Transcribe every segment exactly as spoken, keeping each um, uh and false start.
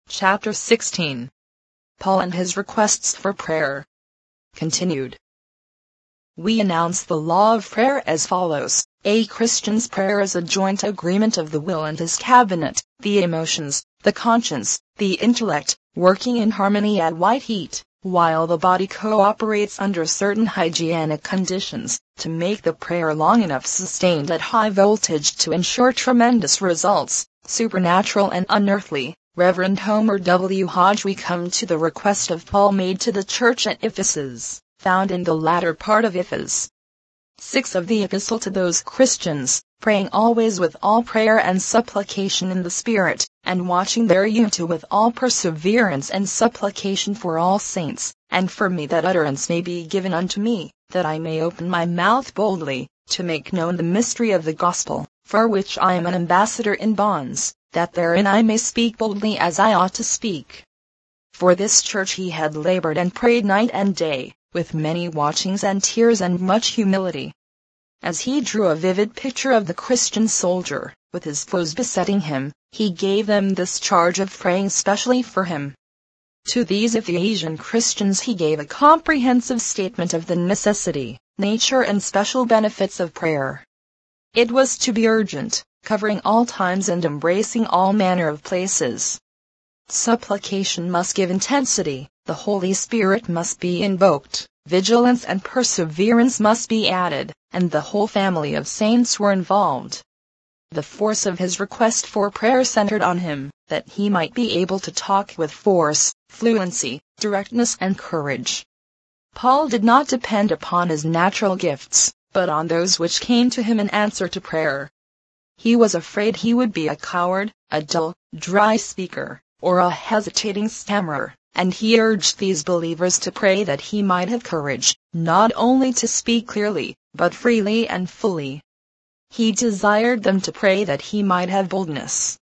Chapter sixteen. Paul and his requests for prayer. Continued. We announce the law of prayer as follows. A Christian's prayer is a joint agreement of the will and his cabinet, the emotions, the conscience, the intellect, working in harmony at white heat, while the body cooperates under certain hygienic conditions, to make the prayer long enough sustained at high voltage to ensure tremendous results, supernatural and unearthly. Reverend Homer W. Hodge. We come to the request of Paul made to the church at Ephesus, found in the latter part of Ephes. six of the epistle to those Christians, praying always with all prayer and supplication in the Spirit, and watching thereunto with all perseverance and supplication for all saints, and for me, that utterance may be given unto me, that I may open my mouth boldly, to make known the mystery of the gospel, for which I am an ambassador in bonds, that therein I may speak boldly as I ought to speak. For this church he had labored and prayed night and day, with many watchings and tears and much humility. As he drew a vivid picture of the Christian soldier, with his foes besetting him, he gave them this charge of praying specially for him. To these Ephesian Christians he gave a comprehensive statement of the necessity, nature and special benefits of prayer. It was to be urgent, covering all times and embracing all manner of places. Supplication must give intensity, the Holy Spirit must be invoked, vigilance and perseverance must be added, and the whole family of saints were involved. The force of his request for prayer centered on him, that he might be able to talk with force, fluency, directness and courage. Paul did not depend upon his natural gifts, but on those which came to him in answer to prayer. He was afraid he would be a coward, a dull, dry speaker, or a hesitating stammerer, and he urged these believers to pray that he might have courage, not only to speak clearly, but freely and fully. He desired them to pray that he might have boldness.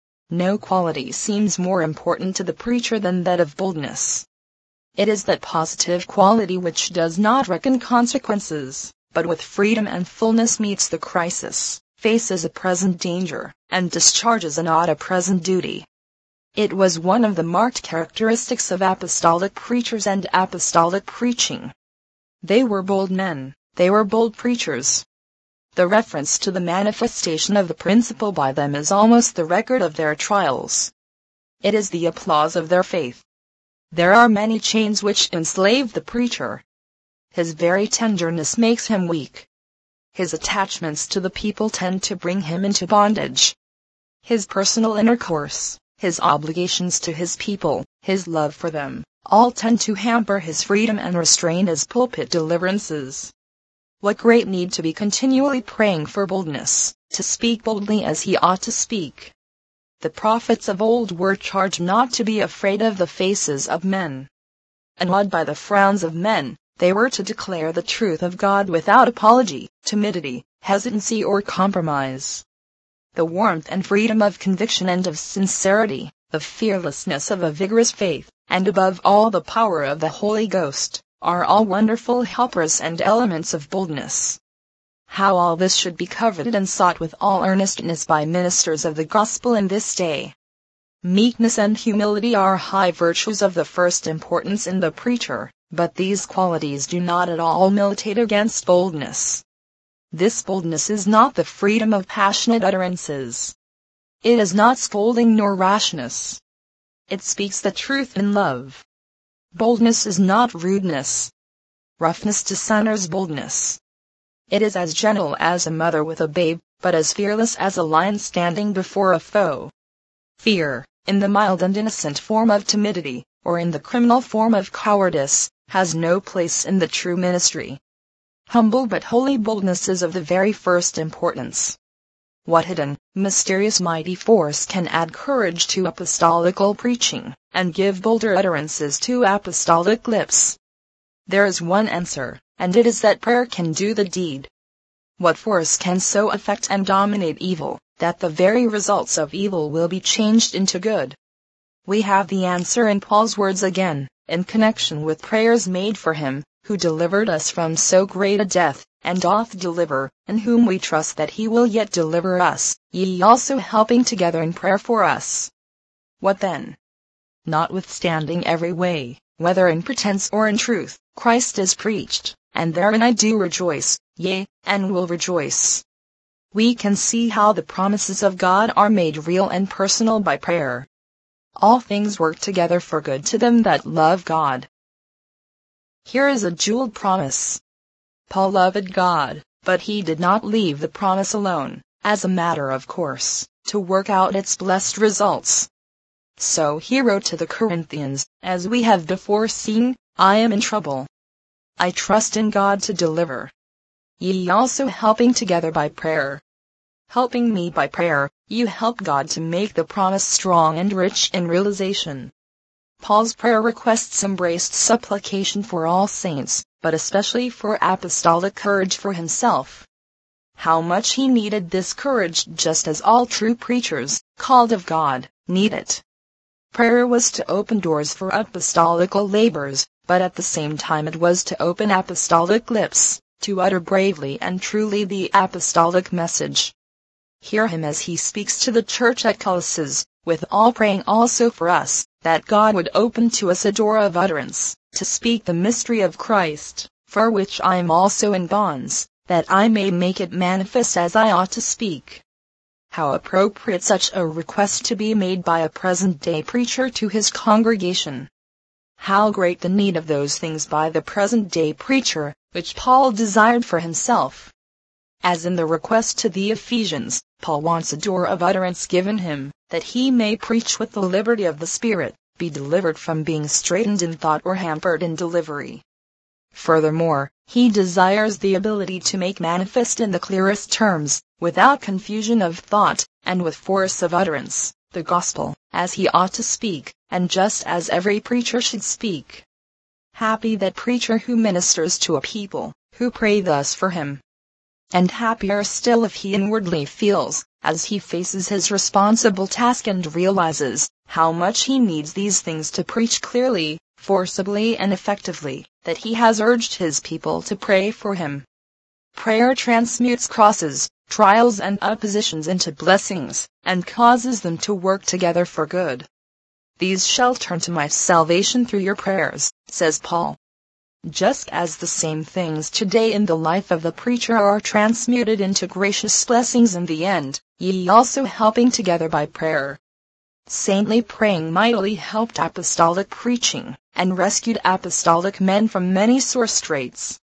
No quality seems more important to the preacher than that of boldness. It is that positive quality which does not reckon consequences, but with freedom and fullness meets the crisis, faces a present danger, and discharges an odd a present duty. It was one of the marked characteristics of apostolic preachers and apostolic preaching. They were bold men, they were bold preachers. The reference to the manifestation of the principle by them is almost the record of their trials. It is the applause of their faith. There are many chains which enslave the preacher. His very tenderness makes him weak. His attachments to the people tend to bring him into bondage. His personal intercourse, his obligations to his people, his love for them, all tend to hamper his freedom and restrain his pulpit deliverances. What great need to be continually praying for boldness, to speak boldly as he ought to speak. The prophets of old were charged not to be afraid of the faces of men. Unawed by the frowns of men, they were to declare the truth of God without apology, timidity, hesitancy or compromise. The warmth and freedom of conviction and of sincerity, the fearlessness of a vigorous faith, and above all the power of the Holy Ghost, are all wonderful helpers and elements of boldness. How all this should be coveted and sought with all earnestness by ministers of the gospel in this day. Meekness and humility are high virtues of the first importance in the preacher, but these qualities do not at all militate against boldness. This boldness is not the freedom of passionate utterances. It is not scolding nor rashness. It speaks the truth in love. Boldness is not rudeness. Roughness dishonors boldness. It is as gentle as a mother with a babe, but as fearless as a lion standing before a foe. Fear, in the mild and innocent form of timidity, or in the criminal form of cowardice, has no place in the true ministry. Humble but holy boldness is of the very first importance. What hidden, mysterious mighty force can add courage to apostolical preaching, and give bolder utterances to apostolic lips? There is one answer, and it is that prayer can do the deed. What force can so affect and dominate evil, that the very results of evil will be changed into good? We have the answer in Paul's words again, in connection with prayers made for him, who delivered us from so great a death, and doth deliver, in whom we trust that he will yet deliver us, ye also helping together in prayer for us. What then? Notwithstanding every way, whether in pretense or in truth, Christ is preached, and therein I do rejoice, yea, and will rejoice. We can see how the promises of God are made real and personal by prayer. All things work together for good to them that love God. Here is a jeweled promise. Paul loved God, but he did not leave the promise alone, as a matter of course, to work out its blessed results. So he wrote to the Corinthians, as we have before seen, I am in trouble. I trust in God to deliver. Ye also helping together by prayer. Helping me by prayer, you help God to make the promise strong and rich in realization. Paul's prayer requests embraced supplication for all saints, but especially for apostolic courage for himself. How much he needed this courage, just as all true preachers, called of God, need it. Prayer was to open doors for apostolical labors, but at the same time it was to open apostolic lips, to utter bravely and truly the apostolic message. Hear him as he speaks to the church at Colossus, with all praying also for us, that God would open to us a door of utterance, to speak the mystery of Christ, for which I am also in bonds, that I may make it manifest as I ought to speak. How appropriate such a request to be made by a present-day preacher to his congregation. How great the need of those things by the present-day preacher, which Paul desired for himself. As in the request to the Ephesians, Paul wants a door of utterance given him, that he may preach with the liberty of the Spirit, be delivered from being straitened in thought or hampered in delivery. Furthermore, he desires the ability to make manifest in the clearest terms, without confusion of thought, and with force of utterance, the gospel, as he ought to speak, and just as every preacher should speak. Happy that preacher who ministers to a people, who pray thus for him. And happier still if he inwardly feels, as he faces his responsible task and realizes, how much he needs these things to preach clearly, forcibly and effectively, that he has urged his people to pray for him. Prayer transmutes crosses, trials and oppositions into blessings, and causes them to work together for good. These shall turn to my salvation through your prayers, says Paul. Just as the same things today in the life of the preacher are transmuted into gracious blessings in the end, ye also helping together by prayer. Saintly praying mightily helped apostolic preaching, and rescued apostolic men from many sore straits.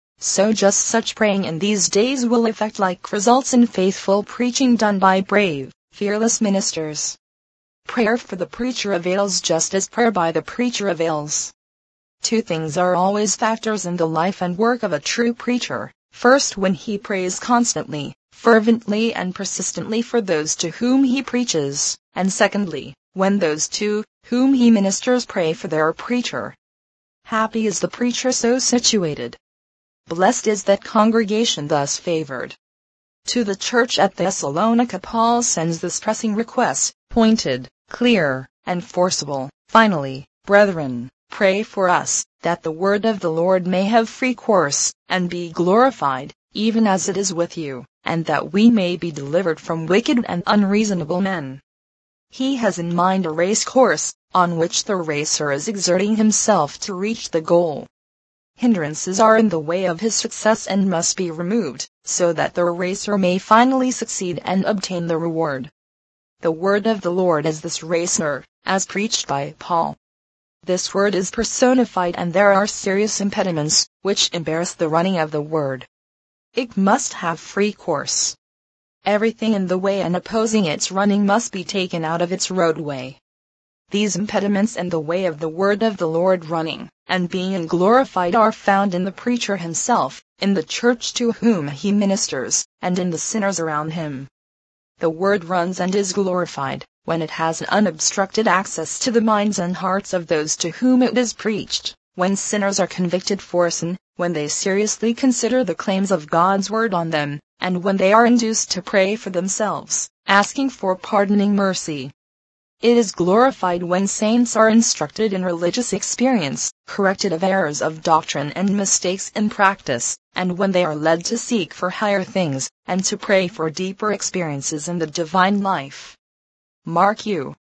So just such praying in these days will effect like results in faithful preaching done by brave, fearless ministers. Prayer for the preacher avails just as prayer by the preacher avails. Two things are always factors in the life and work of a true preacher. First, when he prays constantly, fervently and persistently for those to whom he preaches, and secondly, when those to whom he ministers pray for their preacher. Happy is the preacher so situated. Blessed is that congregation thus favored. To the church at Thessalonica Paul sends this pressing request, pointed, clear, and forcible. Finally, brethren, pray for us, that the word of the Lord may have free course, and be glorified, even as it is with you, and that we may be delivered from wicked and unreasonable men. He has in mind a race course, on which the racer is exerting himself to reach the goal. Hindrances are in the way of his success and must be removed, so that the racer may finally succeed and obtain the reward. The word of the Lord is this racer, as preached by Paul. This word is personified, and there are serious impediments, which embarrass the running of the word. It must have free course. Everything in the way and opposing its running must be taken out of its roadway. These impediments in the way of the word of the Lord running, and being glorified are found in the preacher himself, in the church to whom he ministers, and in the sinners around him. The word runs and is glorified, when it has an unobstructed access to the minds and hearts of those to whom it is preached, when sinners are convicted for sin, when they seriously consider the claims of God's word on them, and when they are induced to pray for themselves, asking for pardoning mercy. It is glorified when saints are instructed in religious experience, corrected of errors of doctrine and mistakes in practice, and when they are led to seek for higher things, and to pray for deeper experiences in the divine life. Mark you.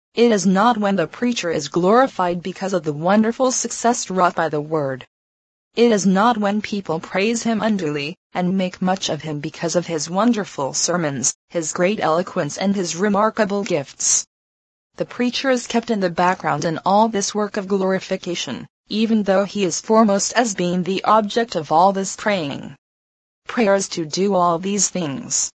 It is not when the preacher is glorified because of the wonderful success wrought by the word. It is not when people praise him unduly, and make much of him because of his wonderful sermons, his great eloquence and his remarkable gifts. The preacher is kept in the background in all this work of glorification, even though he is foremost as being the object of all this praying. Prayer is to do all these things.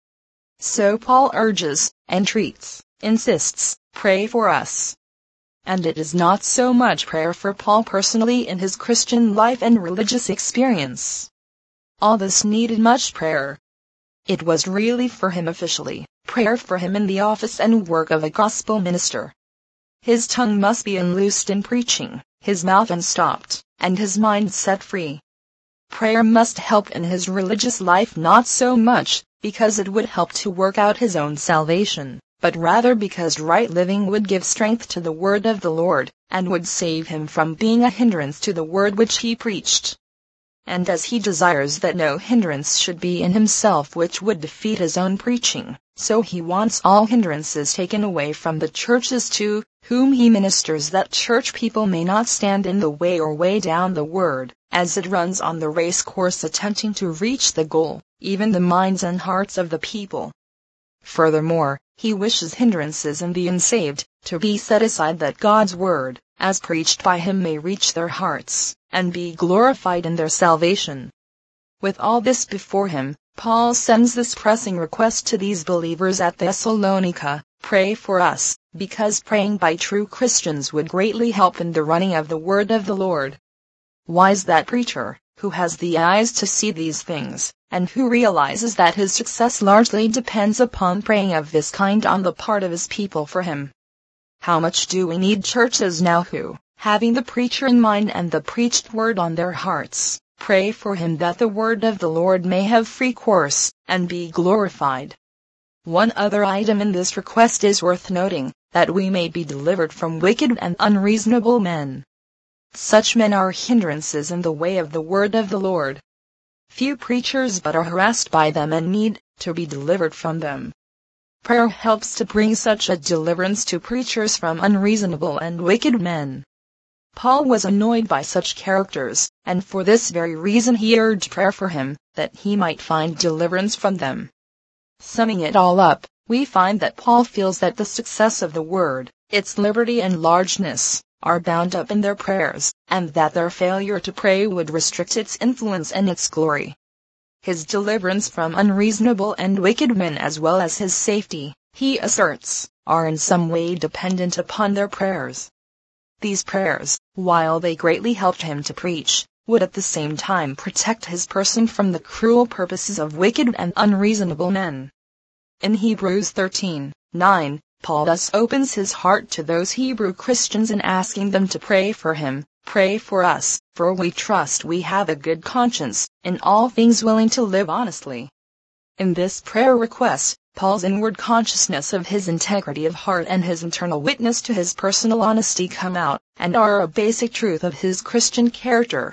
So Paul urges, entreats, insists, pray for us. And it is not so much prayer for Paul personally in his Christian life and religious experience. All this needed much prayer. It was really for him officially, prayer for him in the office and work of a gospel minister. His tongue must be unloosed in preaching, his mouth unstopped, and his mind set free. Prayer must help in his religious life not so much because it would help to work out his own salvation, but rather because right living would give strength to the word of the Lord, and would save him from being a hindrance to the word which he preached. And as he desires that no hindrance should be in himself which would defeat his own preaching, so he wants all hindrances taken away from the churches to whom he ministers, that church people may not stand in the way or weigh down the word, as it runs on the race course attempting to reach the goal, even the minds and hearts of the people. Furthermore, he wishes hindrances in the unsaved to be set aside, that God's word, as preached by him, may reach their hearts, and be glorified in their salvation. With all this before him, Paul sends this pressing request to these believers at Thessalonica: pray for us, because praying by true Christians would greatly help in the running of the word of the Lord. Wise that preacher, who has the eyes to see these things, and who realizes that his success largely depends upon praying of this kind on the part of his people for him. How much do we need churches now who, having the preacher in mind and the preached word on their hearts, pray for him that the word of the Lord may have free course, and be glorified. One other item in this request is worth noting, that we may be delivered from wicked and unreasonable men. Such men are hindrances in the way of the word of the Lord. Few preachers but are harassed by them and need to be delivered from them. Prayer helps to bring such a deliverance to preachers from unreasonable and wicked men. Paul was annoyed by such characters, and for this very reason he urged prayer for him, that he might find deliverance from them. Summing it all up, we find that Paul feels that the success of the word, its liberty and largeness, are bound up in their prayers, and that their failure to pray would restrict its influence and its glory. His deliverance from unreasonable and wicked men, as well as his safety, he asserts, are in some way dependent upon their prayers. These prayers, while they greatly helped him to preach, would at the same time protect his person from the cruel purposes of wicked and unreasonable men. In Hebrews thirteen nine, Paul thus opens his heart to those Hebrew Christians in asking them to pray for him: pray for us, for we trust we have a good conscience, in all things willing to live honestly. In this prayer request, Paul's inward consciousness of his integrity of heart and his internal witness to his personal honesty come out, and are a basic truth of his Christian character.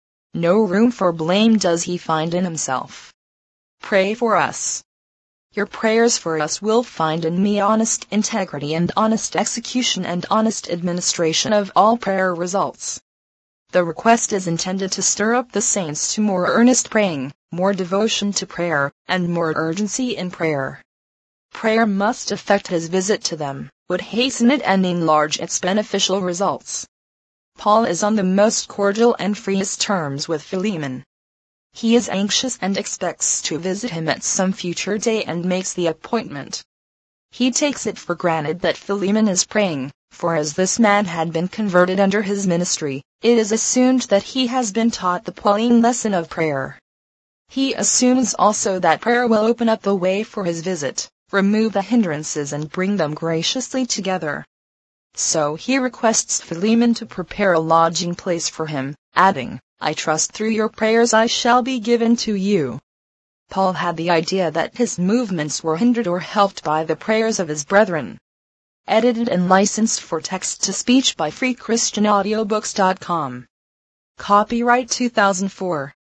No room for blame does he find in himself. Pray for us. Your prayers for us will find in me honest integrity and honest execution and honest administration of all prayer results. The request is intended to stir up the saints to more earnest praying, more devotion to prayer, and more urgency in prayer. Prayer must effect his visit to them, would hasten it and enlarge its beneficial results. Paul is on the most cordial and freest terms with Philemon. He is anxious and expects to visit him at some future day and makes the appointment. He takes it for granted that Philemon is praying, for as this man had been converted under his ministry, it is assumed that he has been taught the Pauline lesson of prayer. He assumes also that prayer will open up the way for his visit, remove the hindrances and bring them graciously together. So he requests Philemon to prepare a lodging place for him, adding, I trust through your prayers I shall be given to you. Paul had the idea that his movements were hindered or helped by the prayers of his brethren. Edited and licensed for text-to-speech by free christian audiobooks dot com. Copyright two thousand four.